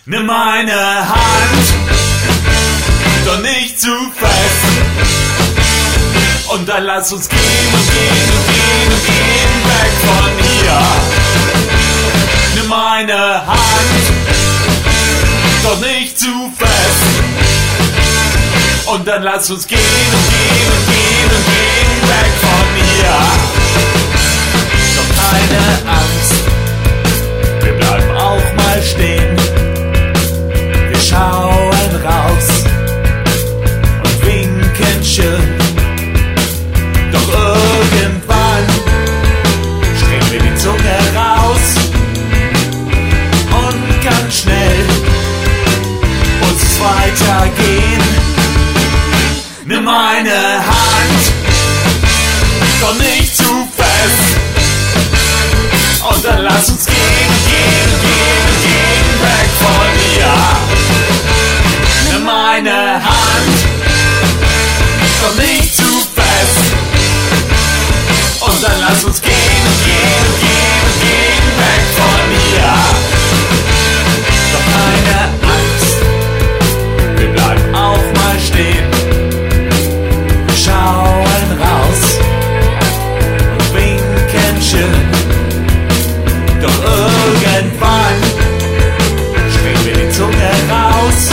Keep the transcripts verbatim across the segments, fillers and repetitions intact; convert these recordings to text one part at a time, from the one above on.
Nimm meine Hand, doch nicht zu fest. Und dann lass uns gehen und gehen und gehen und gehen weg von hier. Nimm meine Hand, doch nicht zu fest. Und dann lass uns gehen und gehen und gehen und gehen weg von hier. Doch keine Angst, wir bleiben auch mal stehen. Wir schauen raus und winken schön. Doch irgendwann strecken wir die Zunge raus und ganz schnell muss es weitergehen. Nimm meine Hand, doch nicht zu fest. Und dann lass uns gehen, gehen, gehen, gehen weg von hier. Nimm meine Hand, doch nicht zu fest. Und dann lass uns gehen, gehen, gehen, gehen weg von hier. Doch keine Angst, wir bleiben auch mal stehen. Wir schauen raus und winken schön. Doch irgendwann strecken wir die Zunge raus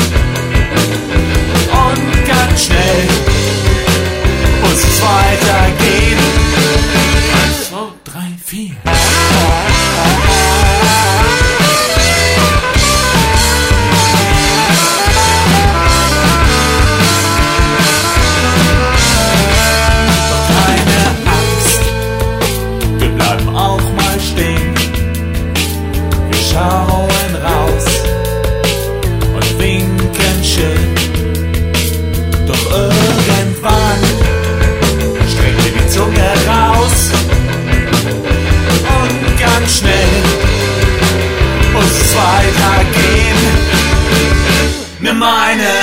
und ganz schnell muss es weitergehen. Eins, zwei, drei, vier. Doch keine Angst, wir bleiben auch mal stehen. Wir schauen raus und winken schön. Doch irgendwann strecken wir die Zunge raus und ganz schnell muss es weitergehen. Nimm meine